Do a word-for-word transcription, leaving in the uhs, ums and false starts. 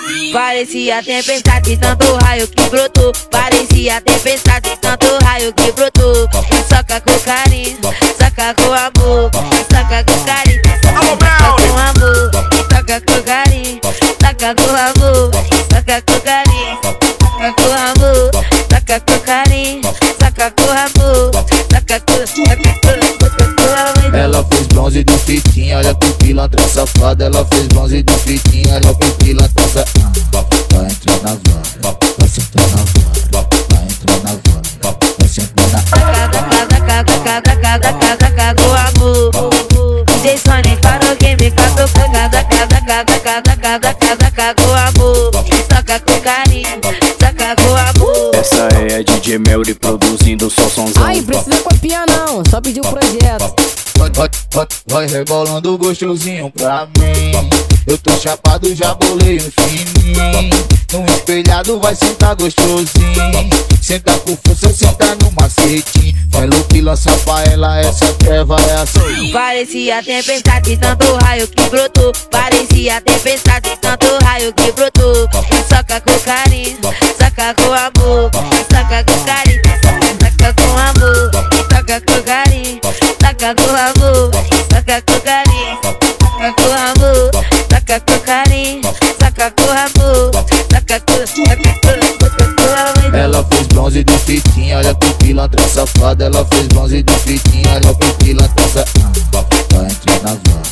Parecia tempestade, tanto raio que brotou. Parecia tempestade, tanto raio que brotou. Soca com carinho, soca com amor. Soca com carinho, soca com amor. Soca com carinho, soca com amor. Soca com carinho, soca com amor. Soca com carinho, soca com amor. Soca com, soca com, soca com amor. Ela fez bronze de fitinha, olha que pilantra safada. Ela fez bronze de fitinha, olha que pilantra safada. Vai entrar na vara, vai sentar na vara. Vai entrar na vara, vai sentar na vara. Cada, cada, cada, cada, cada, cada, o amor. Sem sonho, parou quem me catou. Cada, cada, cada, cada, cada, cada, cada, o amor. Soca com carinho, soca com amor. Essa é a D J Melody produzindo só sonzão. Ai, precisa copiar não, só pedir o projeto. Vai, vai, vai, vai rebolando gostosinho pra mim. Eu tô chapado, já bolei um fininho. No espelhado vai sentar gostosinho. Senta com força, senta no macetinho. Pelo que lança pra ela, essa treva é assim. Parecia tempestade, tanto raio que brotou. Parecia tempestade, tanto raio que brotou. Soca com carinho, soca com amor. Soca com carinho, soca com amor. Soca com carinho, soca com amor. Soca com carinho, soca com amor. Soca com carinho, soca com amor. Soca com, soca com, soca com amor. Ela fez bronze de fitinha, olha que pilantra safada. Ela fez bronze de fitinha, olha que pilantra safada. Vai entrar na vara.